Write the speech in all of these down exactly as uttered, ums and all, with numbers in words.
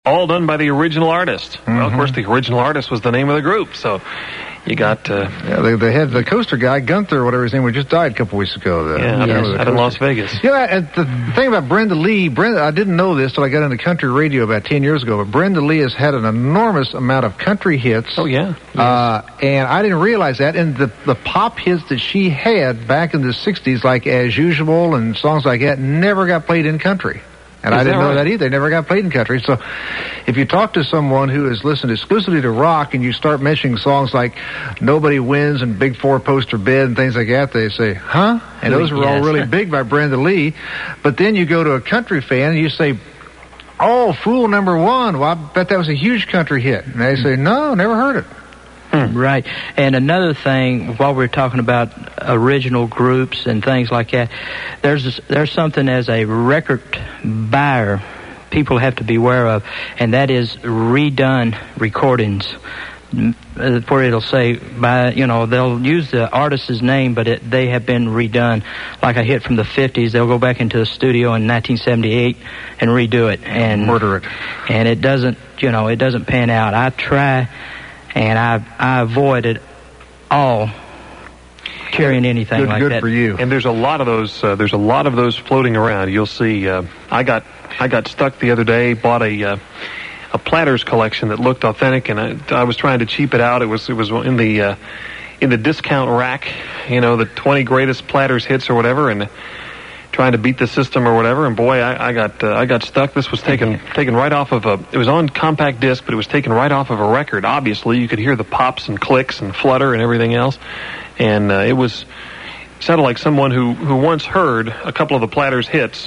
All done by the original artist. Mm-hmm. Well, of course, the original artist was the name of the group, so you got... Uh, yeah, they, they had the coaster guy, Gunther, whatever his name was, just died a couple weeks ago. The, yeah, you know, out in Las Vegas. Yeah, and the thing about Brenda Lee, Brenda, I didn't know this till I got into country radio about ten years ago, but Brenda Lee has had an enormous amount of country hits. Oh, yeah. Uh, yes. And I didn't realize that. And the, the pop hits that she had back in the sixties, like As Usual and songs like that, never got played in country. And Is I didn't that know right? that either. They never got played in country. So if you talk to someone who has listened exclusively to rock and you start mentioning songs like Nobody Wins and Big Four Poster Bed and things like that, they say, huh? And those were yes. all really big by Brenda Lee. But then you go to a country fan and you say, oh, Fool Number One. Well, I bet that was a huge country hit. And they say, no, never heard it. Hmm. Right. And another thing, while we're talking about original groups and things like that, there's there's something as a record buyer people have to be aware of, and that is redone recordings. Where it'll say, by you know, they'll use the artist's name, but it, they have been redone. Like a hit from the fifties, they'll go back into the studio in nineteen seventy-eight and redo it. And murder it. And it doesn't, you know, it doesn't pan out. I try... And I I avoided all carrying anything good, like good that. Good for you. And there's a lot of those. Uh, there's a lot of those floating around. You'll see. Uh, I got I got stuck the other day. Bought a uh, a Platters collection that looked authentic, and I, I was trying to cheap it out. It was it was in the uh, in the discount rack. You know, the twenty greatest Platters hits or whatever, and trying to beat the system or whatever, and boy, I, I got uh, I got stuck. This was taken taken right off of a. It was on compact disc, but it was taken right off of a record. Obviously, you could hear the pops and clicks and flutter and everything else, and uh, it was sounded like someone who, who once heard a couple of the Platters hits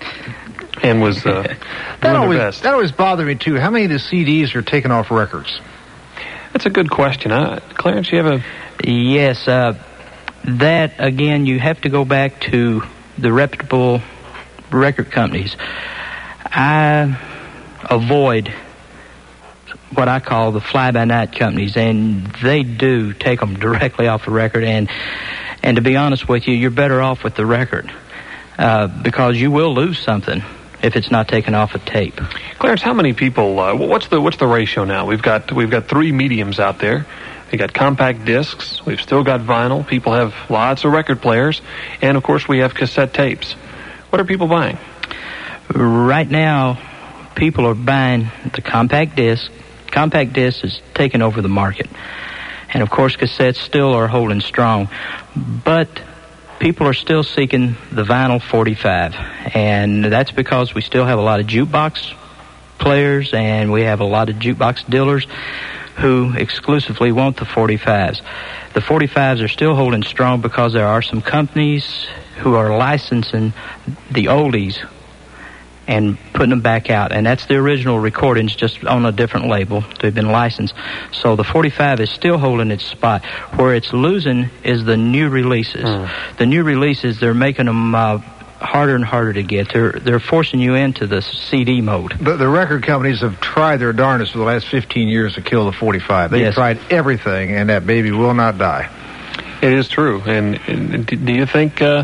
and was uh, doing that always, their best. That always bothered me too. How many of the C Ds are taken off records? That's a good question. Uh, Clarence, you have a yes. Uh, that again, you have to go back to the reputable record companies. I avoid what I call the fly-by-night companies, and they do take them directly off the record. And and to be honest with you, you're better off with the record uh, because you will lose something if it's not taken off a tape. Clarence, how many people? Uh, what's the what's the ratio now? We've got we've got three mediums out there. We got compact discs. We've still got vinyl. People have lots of record players. And, of course, we have cassette tapes. What are people buying? Right now, people are buying the compact disc. Compact disc is taking over the market. And, of course, cassettes still are holding strong. But people are still seeking the vinyl forty-five. And that's because we still have a lot of jukebox players, and we have a lot of jukebox dealers who exclusively want the forty-fives. The forty-fives are still holding strong because there are some companies who are licensing the oldies and putting them back out. And that's the original recordings, just on a different label. They've been licensed. So the forty-five is still holding its spot. Where it's losing is the new releases. Mm. The new releases, they're making them uh, harder and harder to get. They're they're forcing you into the C D mode. The, the record companies have tried their darndest for the last fifteen years to kill the forty-five. They've yes. tried everything, and that baby will not die. It is true. And, and do you think uh,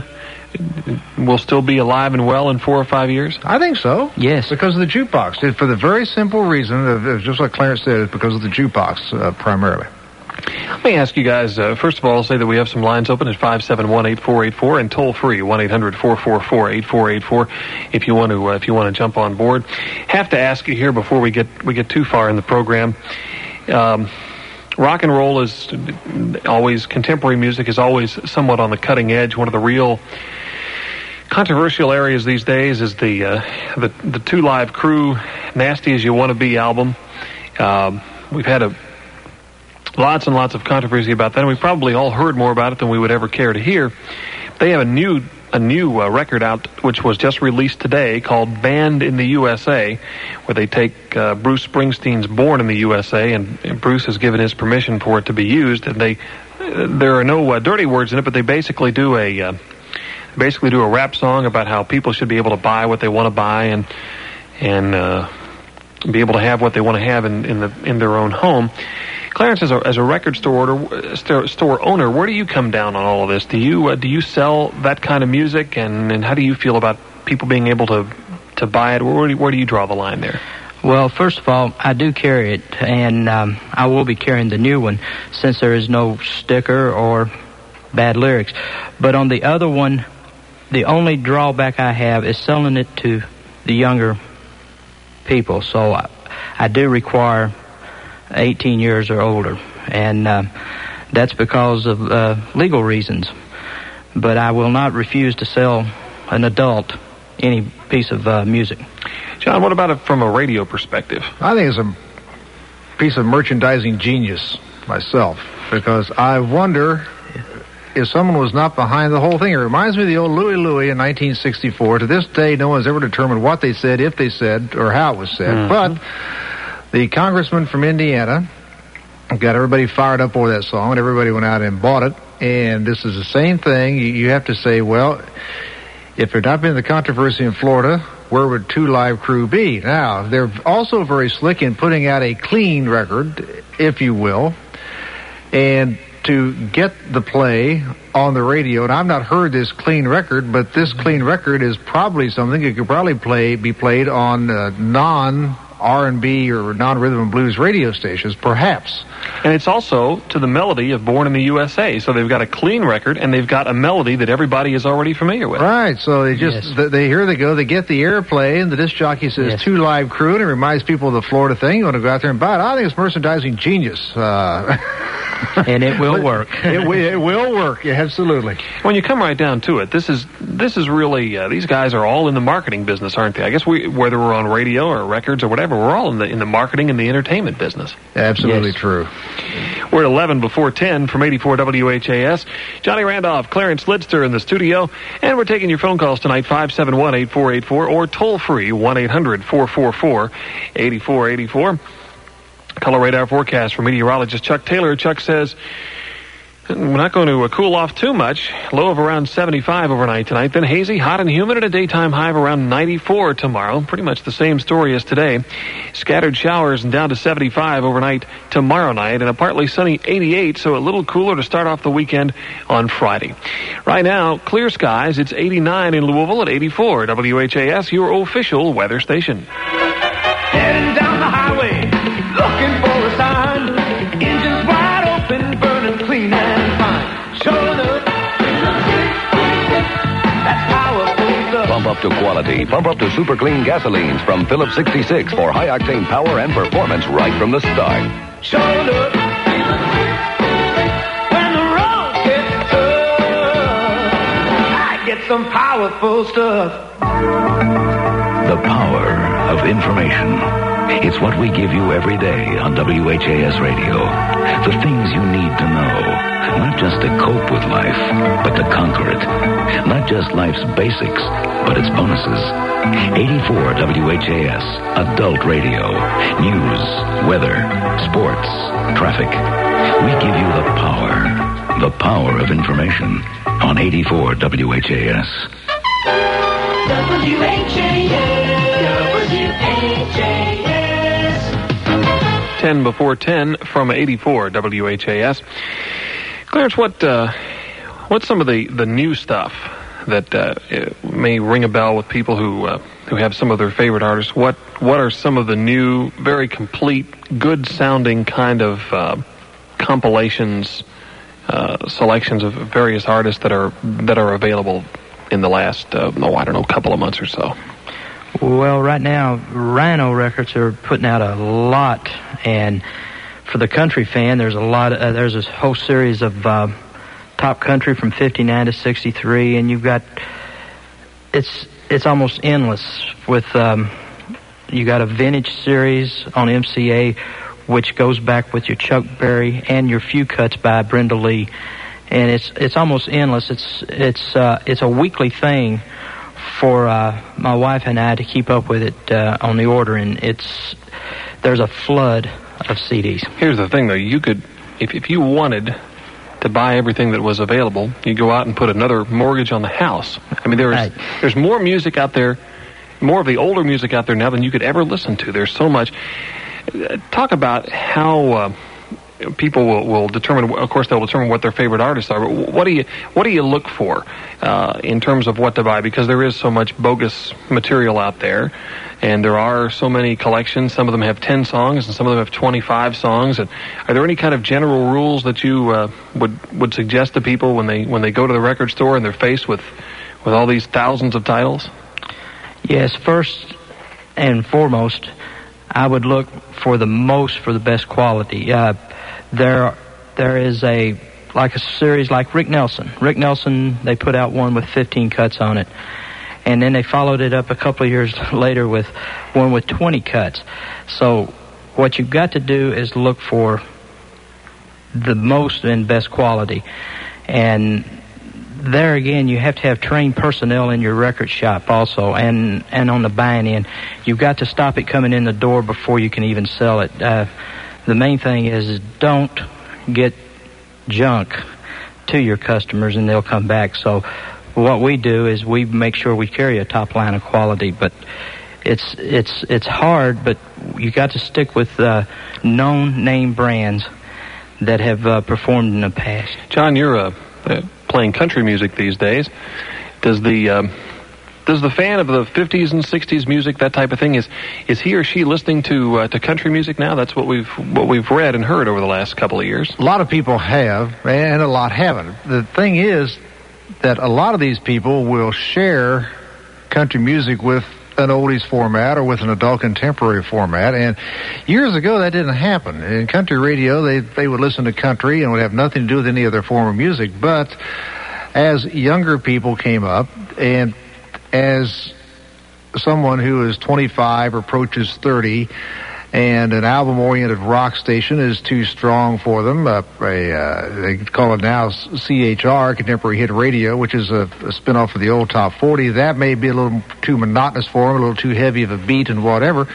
we'll still be alive and well in four or five years? I think so. Yes. Because of the jukebox. For the very simple reason, of, just like Clarence said, it's because of the jukebox, uh, primarily. Let me ask you guys, uh, first of all, say that we have some lines open at five seven one, eight four eight four and toll free one eight hundred, four four four, eight four eight four if you want to uh, if you want to jump on board. Have to ask you here before we get we get too far in the program. Um, rock and roll is always, contemporary music is always somewhat on the cutting edge. One of the real controversial areas these days is the uh, the the Two Live Crew Nasty As You Want to Be album. Um, we've had a Lots and lots of controversy about that, and we probably all heard more about it than we would ever care to hear. They have a new a new uh, record out, which was just released today, called Banned in the U S A, where they take uh, Bruce Springsteen's Born in the U S A, and, and Bruce has given his permission for it to be used, and they uh, there are no uh, dirty words in it, but they basically do a uh, basically do a rap song about how people should be able to buy what they want to buy and and uh, be able to have what they want to have in, in the in their own home. Clarence, as a, as a record store, order, store store owner, where do you come down on all of this? Do you uh, do you sell that kind of music, and, and how do you feel about people being able to to buy it? Where do you, where do you draw the line there? Well, first of all, I do carry it, and um, I will be carrying the new one since there is no sticker or bad lyrics. But on the other one, the only drawback I have is selling it to the younger people. So I, I do require eighteen years or older, and uh, that's because of uh, legal reasons. But I will not refuse to sell an adult any piece of uh, music. John, what about it from a radio perspective? I think it's a piece of merchandising genius myself, because I wonder if someone was not behind the whole thing. It reminds me of the old Louie Louie in nineteen sixty-four. To this day, no one's ever determined what they said, if they said, or how it was said. Mm-hmm. But the congressman from Indiana got everybody fired up over that song, and everybody went out and bought it. And this is the same thing. You, you have to say, well, if there had not been the controversy in Florida, where would Two Live Crew be? Now, they're also very slick in putting out a clean record, if you will, and to get the play on the radio. And I've not heard this clean record, but this clean record is probably something that could probably play be played on uh, non R and B or non-rhythm and blues radio stations, perhaps. And it's also to the melody of Born in the U S A. So they've got a clean record, and they've got a melody that everybody is already familiar with. Right. So they just, yes. they, here they go. They get the airplay, and the disc jockey says, yes. Two Live Crew, and it reminds people of the Florida thing. You want to go out there and buy it. I think it's merchandising genius. Uh, and it will work. it, it will work. Yeah, absolutely. When you come right down to it, this is this is really, uh, these guys are all in the marketing business, aren't they? I guess we, whether we're on radio or records or whatever, we're all in the in the marketing and the entertainment business. Absolutely yes. True. We're at eleven before ten from eighty-four W H A S. Johnny Randolph, Clarence Lidster in the studio, and we're taking your phone calls tonight, five seven one, eight four eight four, or toll free, one eight hundred, four four four, eight four eight four. Color radar forecast from meteorologist Chuck Taylor. Chuck says, we're not going to uh, cool off too much. Low of around seventy-five overnight tonight. Then hazy, hot, and humid at a daytime high of around ninety-four tomorrow. Pretty much the same story as today. Scattered showers and down to seventy-five overnight tomorrow night. And a partly sunny eighty-eight, so a little cooler to start off the weekend on Friday. Right now, clear skies. It's eighty-nine in Louisville at eighty-four. W H A S, your official weather station. Heading down the highway, looking for a sign. Engines wide open, burning clean and fine. Showing up. That's powerful stuff. Pump up to quality. Pump up to super clean gasolines from Phillips sixty-six for high octane power and performance right from the start. Showing up. When the road gets tough, I get some powerful stuff. The power of information. It's what we give you every day on W H A S Radio. The things you need to know. Not just to cope with life, but to conquer it. Not just life's basics, but its bonuses. eighty-four W H A S, Adult Radio. News, weather, sports, traffic. We give you the power. The power of information on eighty-four W H A S. W H A S. W H A S. ten before ten from eighty-four W H A S. Clarence, what uh, what's some of the, the new stuff that uh, may ring a bell with people who uh, who have some of their favorite artists? What what are some of the new, very complete, good sounding kind of uh, compilations, uh, selections of various artists that are that are available in the last uh, oh I don't know couple of months or so? Well, right now, Rhino Records are putting out a lot, and for the country fan, there's a lot. Of, uh, there's a whole series of uh, top country from fifty-nine to sixty-three, and you've got it's it's almost endless. With um, you got a vintage series on M C A, which goes back with your Chuck Berry and your Few Cuts by Brenda Lee, and it's it's almost endless. It's it's uh, it's a weekly thing for uh, my wife and I to keep up with it uh, on the order, and it's there's a flood of C Ds. Here's the thing, though. You could, if if you wanted to buy everything that was available, you go out and put another mortgage on the house. I mean, there's Right. there's more music out there, more of the older music out there now than you could ever listen to. There's so much. Uh, Talk about how uh, people will, will determine, of course, they'll determine what their favorite artists are, but what do you what do you look for uh, in terms of what to buy? Because there is so much bogus material out there, and there are so many collections. Some of them have ten songs, and some of them have twenty-five songs. And are there any kind of general rules that you uh, would would suggest to people when they when they go to the record store and they're faced with with all these thousands of titles? Yes, first and foremost, I would look for the most, for the best quality. Uh, there, there is a like a series like Rick Nelson. Rick Nelson, they put out one with fifteen cuts on it, and then they followed it up a couple of years later with one with twenty cuts. So, what you've got to do is look for the most and best quality, and there again, you have to have trained personnel in your record shop also, and, and on the buying end. You've got to stop it coming in the door before you can even sell it. Uh, the main thing is, is don't get junk to your customers and they'll come back. So what we do is we make sure we carry a top line of quality, but it's it's it's hard, but you got to stick with uh, known name brands that have uh, performed in the past. John, you're a... Uh, playing country music these days. Does the um, does the fan of the fifties and sixties music, that type of thing, is is he or she listening to uh, to country music now? That's what we've what we've read and heard over the last couple of years. A lot of people have, and a lot haven't. The thing is that a lot of these people will share country music with an oldies format or with an adult contemporary format, and years ago that didn't happen. In country radio, they they would listen to country and would have nothing to do with any other form of music. But as younger people came up, and as someone who is twenty-five or approaches thirty, and an album-oriented rock station is too strong for them. Uh, a, uh, they call it now C H R, Contemporary Hit Radio, which is a, a spin-off of the old Top forty. That may be a little too monotonous for them, a little too heavy of a beat and whatever.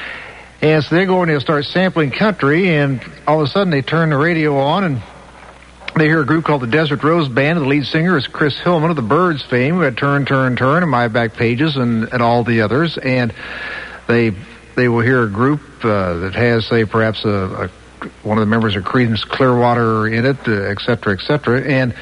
And so they go and they'll start sampling country, and all of a sudden they turn the radio on, and they hear a group called the Desert Rose Band. The lead singer is Chris Hillman of the Byrds fame, who had Turn, Turn, Turn, and My Back Pages, and, and all the others. And they... They will hear a group uh, that has, say, perhaps a, a one of the members of Creedence Clearwater in it, uh, et cetera, et cetera, and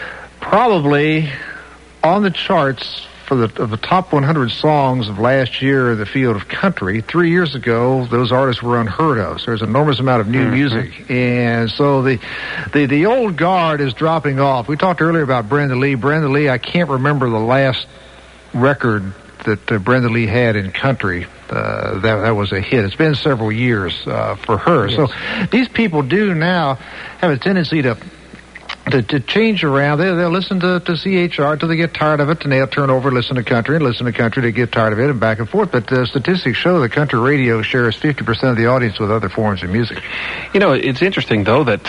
probably on the charts for the of the top one hundred songs of last year in the field of country. Three years ago, those artists were unheard of. So there's an enormous amount of new mm-hmm. music, and so the the the old guard is dropping off. We talked earlier about Brenda Lee. Brenda Lee, I can't remember the last record that uh, Brenda Lee had in country. Uh, that, that was a hit. It's been several years uh, for her. Yes. So these people do now have a tendency to to, to change around. They, they'll listen to, to C H R till they get tired of it, and they'll turn over and listen to country, and listen to country to get tired of it, and back and forth. But uh, statistics show that country radio shares fifty percent of the audience with other forms of music. You know, it's interesting, though, that,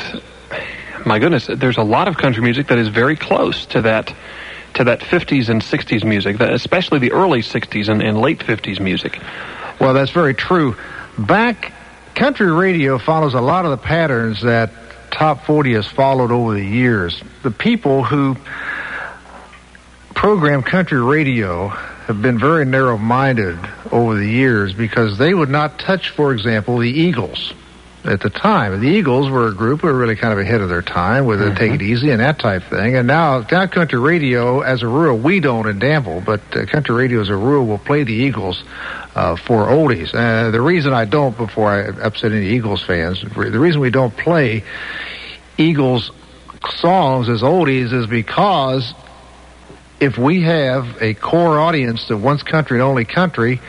my goodness, there's a lot of country music that is very close to that to that fifties and sixties music, especially the early sixties and, and late fifties music. Well, that's very true. Back, country radio follows a lot of the patterns that Top forty has followed over the years. The people who program country radio have been very narrow-minded over the years because they would not touch, for example, the Eagles. At the time, the Eagles were a group who were really kind of ahead of their time with mm-hmm. Take It Easy and that type thing. And now, now country radio, as a rule, we don't in Danville, but uh, country radio as a rule will play the Eagles uh, for oldies. Uh, the reason I don't, before I upset any Eagles fans, the reason we don't play Eagles songs as oldies is because if we have a core audience that wants country and only country,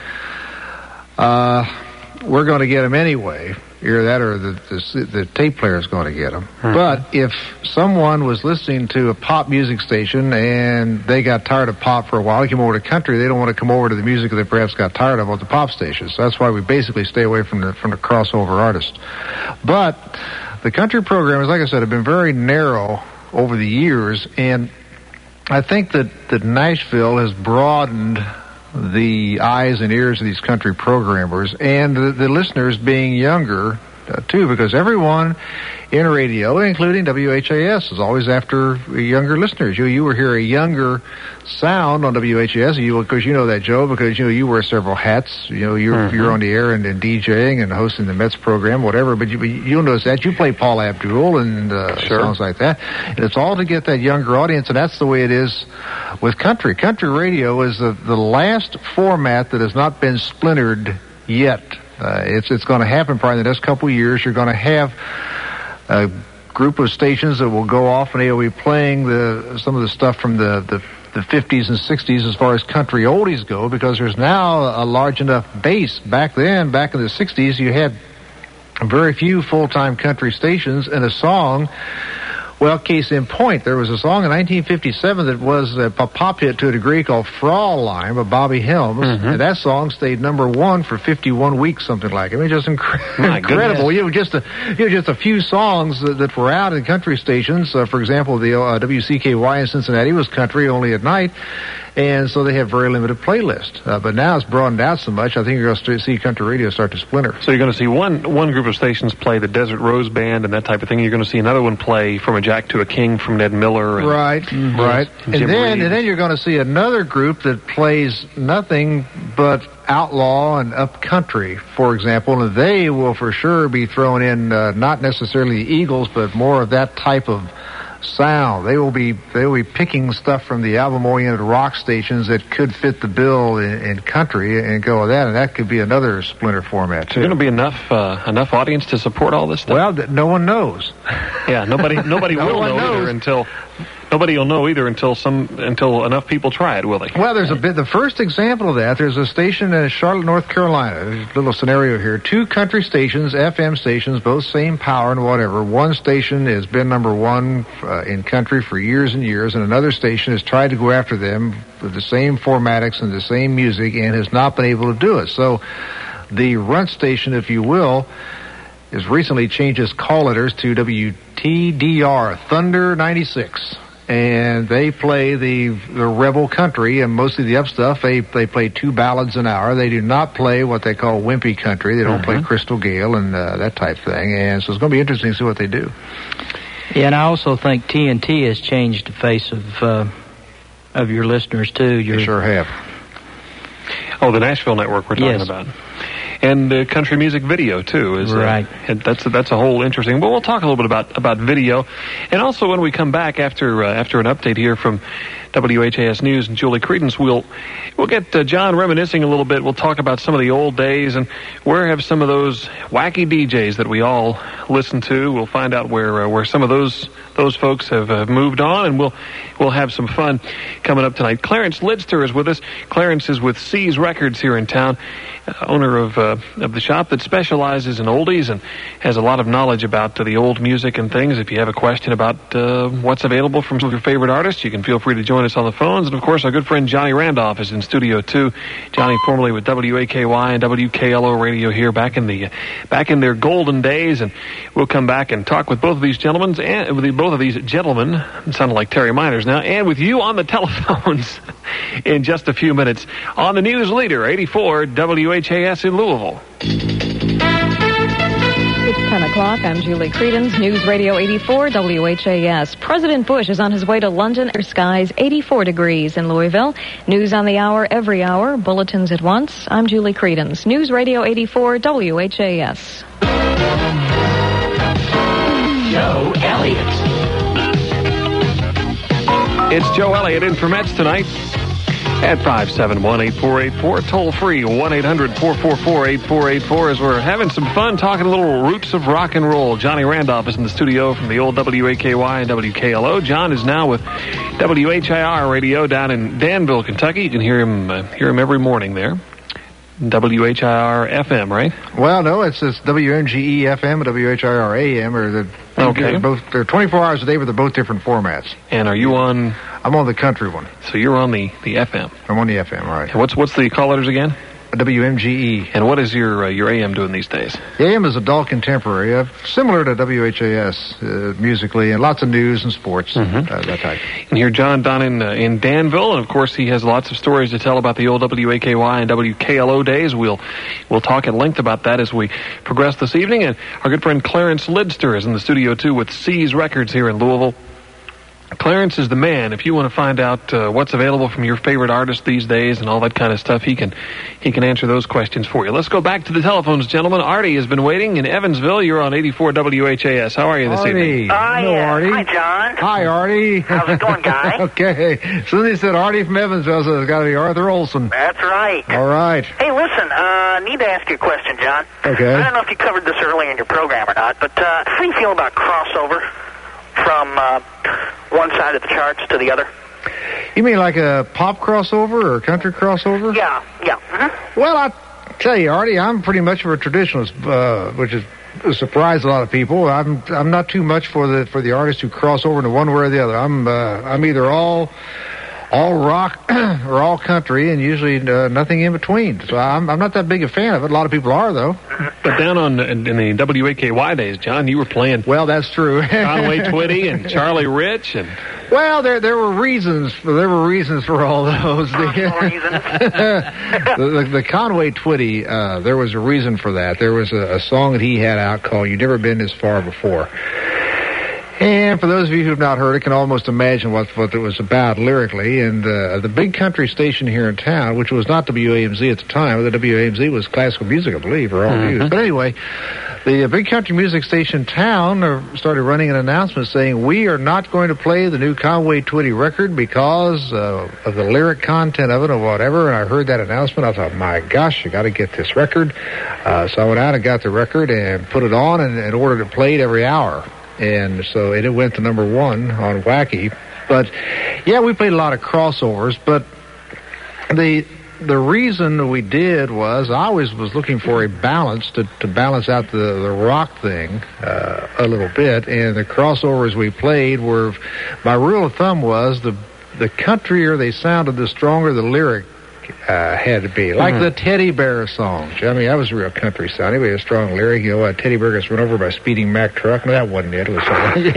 uh, we're going to get them anyway. Either that or the, the, the tape player is going to get them. Mm-hmm. But if someone was listening to a pop music station and they got tired of pop for a while, they came over to country, they don't want to come over to the music that they perhaps got tired of at the pop station. So that's why we basically stay away from the from the crossover artists. But the country programmers, like I said, have been very narrow over the years, and I think that, that Nashville has broadened the eyes and ears of these country programmers, and the, the listeners being younger uh, too, because everyone in radio, including W H A S, is always after younger listeners. You you were here a younger sound on W H A S, you because you know that, Joe, because you know you wear several hats. You know you're mm-hmm. you're on the air and, and DJing and hosting the Mets program, whatever. But you you'll notice that you play Paul Abdul and uh, sure. songs like that. And it's all to get that younger audience, and that's the way it is with country. Country radio is the the last format that has not been splintered yet. Uh, it's it's going to happen probably in the next couple of years. You're going to have a group of stations that will go off and they'll be playing the some of the stuff from the, the, the fifties and sixties as far as country oldies go, because there's now a large enough base. Back then, back in the sixties, you had very few full-time country stations, and a song, well, case in point, there was a song in nineteen fifty-seven that was a pop hit to a degree called Fraulein by Bobby Helms, mm-hmm. and that song stayed number one for fifty-one weeks, something like it. I mean, just incre- incredible. You know, just a you know, just a few songs that, that were out in country stations. Uh, for example, the uh, W C K Y in Cincinnati was country only at night, and so they have very limited playlist. Uh, but now it's broadened out so much, I think you're going to see country radio start to splinter. So you're going to see one one group of stations play the Desert Rose Band and that type of thing. You're going to see another one play From a Jack to a King from Ned Miller. And, right, mm-hmm. right. And Jim then Reed. and then you're going to see another group that plays nothing but outlaw and up country, for example, and they will for sure be throwing in uh, not necessarily the Eagles, but more of that type of sound. They will be they will be picking stuff from the album-oriented rock stations that could fit the bill in, in country and go with that, and that could be another splinter format too. Is there going to be enough uh, enough audience to support all this stuff? Well, th- no one knows. Yeah, nobody nobody no will know knows. either until nobody will know either until some until enough people try it, will they? Well, there's a bit. The first example of that. There's a station in Charlotte, North Carolina. There's a little scenario here. Two country stations, F M stations, both same power and whatever. One station has been number one uh, in country for years and years, and another station has tried to go after them with the same formatics and the same music and has not been able to do it. So, the runt station, if you will, has recently changed its call letters to W T D R, Thunder ninety-six. And they play the, the rebel country and mostly the up stuff. They they play two ballads an hour. They do not play what they call wimpy country. They don't mm-hmm. play Crystal Gale and uh, that type of thing. And so it's going to be interesting to see what they do. Yeah, and I also think T N T has changed the face of uh, of your listeners too. Your, they sure have. Oh, the Nashville network we're talking yes. about. And uh, country music video too is right. Uh, that's that's a whole interesting. But we'll talk a little bit about, about video, and also when we come back after uh, after an update here from W H A S News and Julie Credence, we'll we'll get uh, John reminiscing a little bit. We'll talk about some of the old days and where have some of those wacky D Js that we all listen to. We'll find out where uh, where some of those those folks have uh, moved on, and we'll we'll have some fun coming up tonight. Clarence Lidster is with us. Clarence is with C's Records here in town, uh, owner of uh, of the shop that specializes in oldies and has a lot of knowledge about uh, the old music and things. If you have a question about uh, what's available from some of your favorite artists, you can feel free to join us on the phones. And of course, our good friend Johnny Randolph is in studio too. Johnny, formerly with W A K Y and W K L O radio here back in the back in their golden days, and we'll come back and talk with both of these gentlemen and with the, both of these gentlemen. It sounded like Terry Miners now, and with you on the telephones in just a few minutes on the News Leader eighty-four W H A S in Louisville. It's ten o'clock. I'm Julie Credence, News Radio eighty-four W H A S. President Bush is on his way to London. Skies eighty-four degrees in Louisville. News on the hour every hour. Bulletins at once. I'm Julie Credence, News Radio eighty-four W H A S. Joe Elliott. It's Joe Elliott in for Mets tonight at five seven one, eight four eight four, toll free one eight hundred, four four four, eight four eight four, as we're having some fun talking a little roots of rock and roll. Johnny Randolph is in the studio from the old W A K Y and W K L O. John is now with W H I R radio down in Danville, Kentucky. You can hear him uh, hear him every morning there. W H I R F M, right? Well, no, it's it's W M G E F M and W H I R A M, or the okay. They're both they're twenty-four hours a day, but they're both different formats. And are you on? I'm on the country one. So you're on the, the F M. I'm on the F M, right? And what's what's the call letters again? W M G E. And what is your uh, your A M doing these days? The A M is adult contemporary, uh, similar to W H A S uh, musically, and lots of news and sports, mm-hmm. uh, that type. And here, John down in, uh, in Danville, and of course he has lots of stories to tell about the old W A K Y and W K L O days. We'll we'll talk at length about that as we progress this evening. And our good friend Clarence Lidster is in the studio too with C's Records here in Louisville. Clarence is the man. If you want to find out uh, what's available from your favorite artist these days and all that kind of stuff, he can he can answer those questions for you. Let's go back to the telephones, gentlemen. Artie has been waiting in Evansville. You're on eighty-four W H A S. How are you this Artie. evening? Hi, Hello, uh, Artie. hi, John. Hi, Artie. How's it going, guy? Okay. As soon as he said Artie from Evansville, so it's got to be Arthur Olson. That's right. All right. Hey, listen, uh, I need to ask you a question, John. Okay. I don't know if you covered this earlier in your program or not, but uh, how do you feel about crossover from uh, one side of the charts to the other? You mean like a pop crossover or a country crossover? Yeah, yeah. Mm-hmm. Well, I tell you, Artie, I'm pretty much of a traditionalist, uh, which is a surprise to a lot of people. I'm I'm not too much for the for the artists who cross over into one way or the other. I'm uh, I'm either all all rock or all country, and usually uh, nothing in between. So I'm I'm not that big a fan of it. A lot of people are, though. But down on in, in the W A K Y days, John, you were playing Well, that's true. Conway Twitty and Charlie Rich and. Well, there there were reasons for there were reasons for all those. Personal reasons. the, the, the Conway Twitty, uh, there was a reason for that. There was a, a song that he had out called "You've Never Been This Far Before." And for those of you who have not heard it, can almost imagine what what it was about lyrically. And uh, the big country station here in town, which was not W A M Z at the time, the W A M Z was classical music, I believe, or all Mm-hmm. news. But anyway, the uh, big country music station in town uh, started running an announcement saying, we are not going to play the new Conway Twitty record because uh, of the lyric content of it or whatever. And I heard that announcement. I thought, my gosh, you got to get this record. Uh, so I went out and got the record and put it on and, and ordered it played every hour. And so it went to number one on Wacky. But, yeah, we played a lot of crossovers. But the the reason we did was I always was looking for a balance to, to balance out the, the rock thing uh, a little bit. And the crossovers we played were, my rule of thumb was the, the countrier they sounded, the stronger the lyric Uh, had to be. Like mm-hmm. the Teddy Bear song. I mean, that was a real country sound. Anyway, a strong lyric. You know, a Teddy Bear gets run over by a speeding Mack truck. No, that wasn't it. It was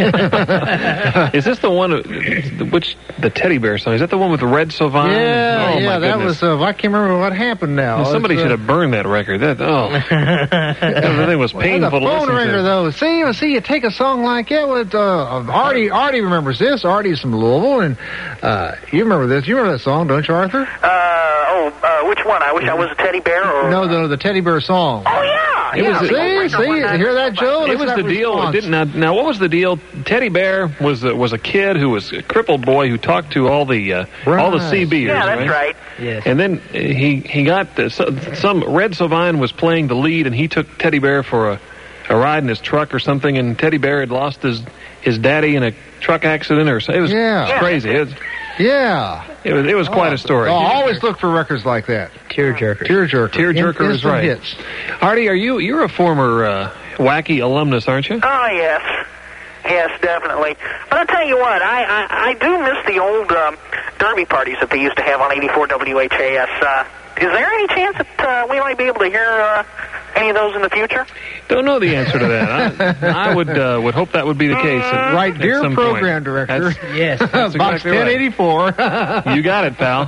something. Is this the one, which, the Teddy Bear song, is that the one with the Red Sylvan? Yeah, oh, yeah, my that goodness. was, uh, I can't remember what happened now. Well, somebody It's, should uh, have burned that record. That, oh. Everything was painful the to phone listen ringer, to. though. See, you see, you take a song like that with, uh, Artie, Artie remembers this. Artie's from Louisville, and, uh, you remember this. You remember that song, don't you, Arthur? Uh, oh, uh, which one? I wish I was a teddy bear or... No, the, the Teddy Bear song. Oh, yeah. It yeah. was- See, see, you hear that, Joe? It Look was at the that deal. response. It didn't, now, now, what was the deal? Teddy Bear was uh, was a kid who was a crippled boy who talked to all the uh, all the Right. C Bers. Yeah, that's right. Yes. And then uh, he he got uh, so- some Red Sylvan was playing the lead, and he took Teddy Bear for a, a ride in his truck or something. And Teddy Bear had lost his his daddy in a truck accident, or so. It was Yeah. it was crazy. It was Yeah. it was, it was quite a story. Oh, always look for records like that. Tearjerker. Tearjerker. Tearjerker In- is instant right. hits. Artie, are you you're a former uh, Wacky alumnus, aren't you? Oh, yes. Yes, definitely. But I'll tell you what, I, I, I do miss the old um, derby parties that they used to have on eighty-four W H A S. Uh, is there any chance that uh, we might be able to hear uh, any of those in the future? Don't know the answer to that. I, I would uh, would hope that would be the case. At, Right, at dear some program point. director. That's- Yes. That's Box exactly right. ten eighty-four. You got it, pal.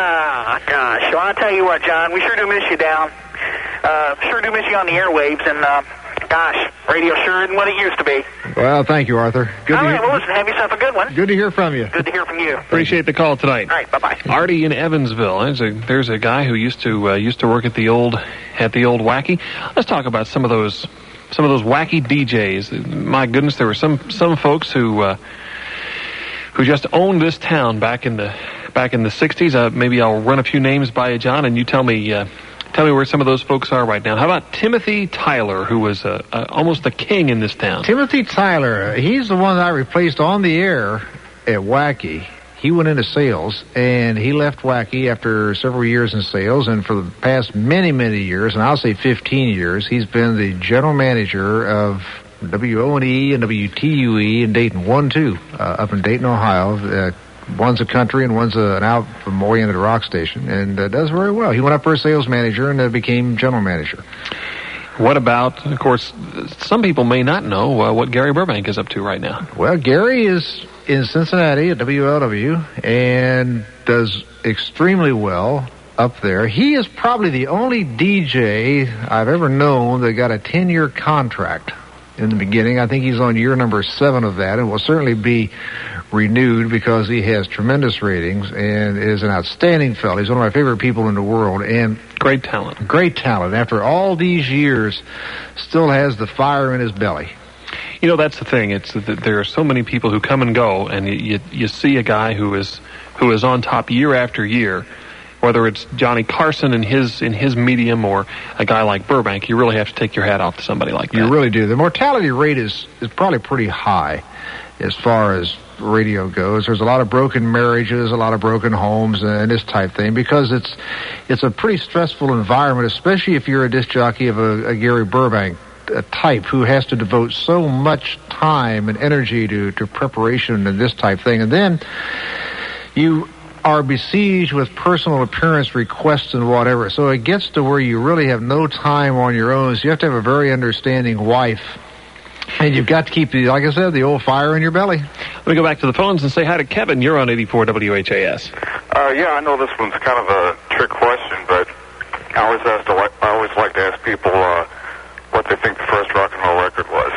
Ah, gosh. Well, I'll tell you what, John, we sure do miss you down. Uh, sure do miss you on the airwaves, and, uh, gosh, radio sure isn't what it used to be. Well, thank you, Arthur. Good All to right, hear, well, listen, have yourself a good one. good to hear from you. Good to hear from you. All Appreciate the call tonight. right, bye-bye. Artie in Evansville. There's a there's a guy who used to uh, used to work at the old at the old Wacky. Let's talk about some of those some of those wacky D Js. My goodness, there were some some folks who uh, who just owned this town back in the back in the sixties. Uh, maybe I'll run a few names by you, John, and you tell me uh, tell me where some of those folks are right now. How about Timothy Tyler, who was uh, uh, almost a king in this town? Timothy Tyler, he's the one that I replaced on the air at Wacky. He went into sales, and he left Wacky after several years in sales, and for the past many, many years, and I'll say fifteen years, he's been the general manager of W O and E and W T U E in Dayton, one two, uh, up in Dayton, Ohio. Uh, one's a country and one's a, an out-oriented rock station, and uh, does very well. He went up for a sales manager and uh, became general manager. What about, of course, some people may not know uh, what Gary Burbank is up to right now. Well, Gary is in Cincinnati at W L W and does extremely well up there. He is probably the only D J I've ever known that got a ten-year contract in the beginning. I think he's on year number seven of that, and will certainly be renewed because he has tremendous ratings and is an outstanding fellow. He's one of my favorite people in the world, and great talent. Great talent. After all these years, still has the fire in his belly. You know, that's the thing. It's that there are so many people who come and go, and you, you, you see a guy who is who is on top year after year. Whether it's Johnny Carson in his in his medium or a guy like Burbank, you really have to take your hat off to somebody like that. You really do. The mortality rate is, is probably pretty high as far as radio goes. There's a lot of broken marriages, a lot of broken homes, and this type thing, because it's it's a pretty stressful environment, especially if you're a disc jockey of a, a Gary Burbank a type who has to devote so much time and energy to, to preparation and this type thing. And then you are besieged with personal appearance requests and whatever. So it gets to where you really have no time on your own. So you have to have a very understanding wife. And you've got to keep, the, like I said, the old fire in your belly. Let me go back to the phones and say hi to Kevin. You're on eighty-four W H A S. Uh, yeah, I know this one's kind of a trick question, but I always, ask to like, I always like to ask people uh, what they think the first rock and roll record was.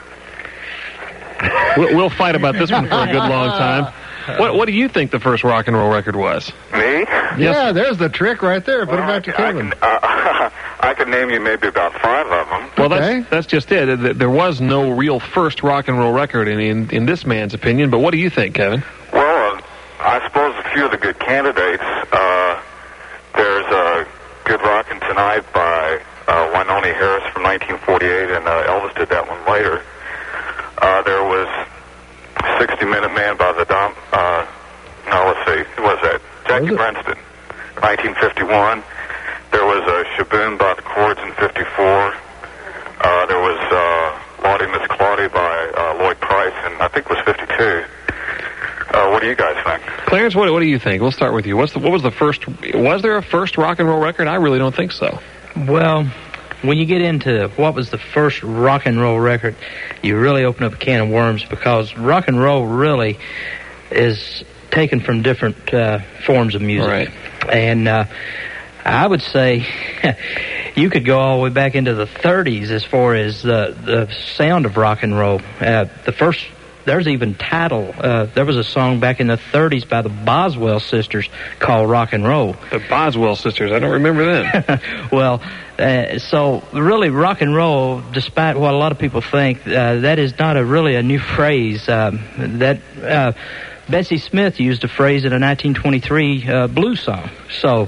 We'll, we'll fight about this one for a good long time. What What do you think the first rock and roll record was? Me? Yes. Yeah, there's the trick right there. Put well, it back to I, Kevin. I can, uh, I can name you maybe about five of them. Well, okay. that's, that's just it. There was no real first rock and roll record in, in, in this man's opinion, but what do you think, Kevin? Well, uh, I suppose a few of the good candidates. Uh, there's uh, Good Rockin' Tonight by uh, Wynonie Harris from nineteen forty-eight, and uh, Elvis did that one later. Uh, there was sixty minute Man by the Dom... Uh, no, let's see. Who was that? Jackie Brenston, nineteen fifty-one. There was uh, Shaboom by the Chords in fifty-four. Uh, there was uh, Lottie Miss Claudie by uh, Lloyd Price, and I think it was fifty-two. Uh, what do you guys think? Clarence, what, what do you think? We'll start with you. What's the, what was the first... Was there a first rock and roll record? I really don't think so. Well, when you get into what was the first rock and roll record, you really open up a can of worms, because rock and roll really is taken from different uh, forms of music. Right. And uh, I would say you could go all the way back into the thirties as far as the, the sound of rock and roll. Uh, the first... There's even title. Uh, there was a song back in the thirties by the Boswell Sisters called Rock and Roll. The Boswell Sisters. I don't remember them. Well, uh, so really rock and roll, despite what a lot of people think, uh, that is not a really a new phrase. Um, that uh, Bessie Smith used a phrase in a nineteen twenty-three uh, blues song. So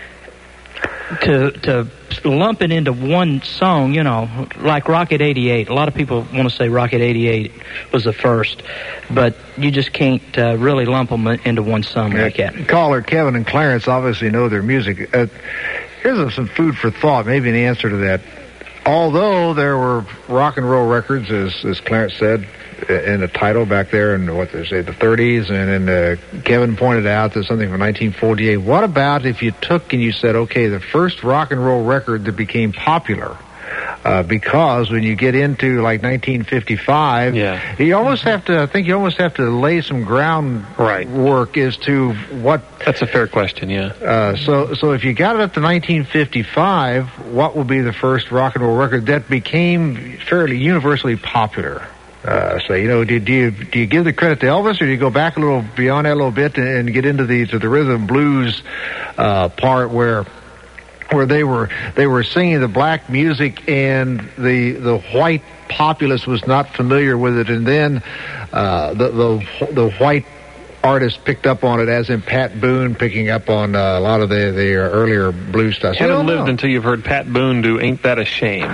to to lump it into one song, you know, like Rocket eighty-eight. A lot of people want to say Rocket eighty-eight was the first, but you just can't uh, really lump them into one song like that. Caller Kevin and Clarence obviously know their music. Uh, here's some food for thought, maybe an answer to that. Although there were rock and roll records, as, as Clarence said, in the title back there in, what they say, the thirties, and then uh, Kevin pointed out there's something from nineteen forty-eight. What about if you took and you said, okay, the first rock and roll record that became popular, uh, because when you get into like nineteen fifty-five, yeah. you almost have to, I think you almost have to lay some groundwork right. as to what... That's a fair question, yeah. Uh, so, so if you got it up to nineteen fifty-five, what will be the first rock and roll record that became fairly universally popular? Uh, so, you know, do, do you do you give the credit to Elvis, or do you go back a little beyond that a little bit and, and get into the to the rhythm blues uh, part where where they were they were singing the black music and the the white populace was not familiar with it, and then uh, the the the white artists picked up on it, as in Pat Boone picking up on uh, a lot of the, the earlier blues stuff. You haven't lived until you've heard Pat Boone do "Ain't That a Shame."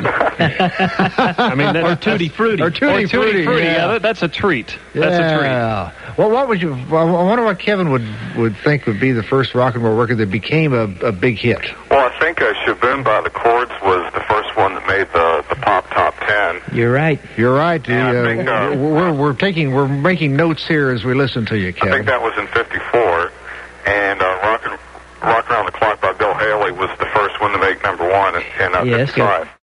I mean, that, or Tutti Frutti, or Tutti, or Tutti Frutti. Frutti. Yeah, yeah that, that's a treat. Yeah. That's a treat. Well, what would you? Well, I wonder what Kevin would would think would be the first rock and roll record that became a, a big hit. Well, I think uh, Shaboom by the Chords was the first one that made the the pop top ten. then. You're right. You're right. The, Yeah, I uh, think, uh, we're we're taking we're making notes here as we listen to you, I Kevin. think that was in fifty-four, and uh, Rock, and, Rock Around the Clock by Bill Haley was the first one to make number one in, in uh, Yes, fifty-five.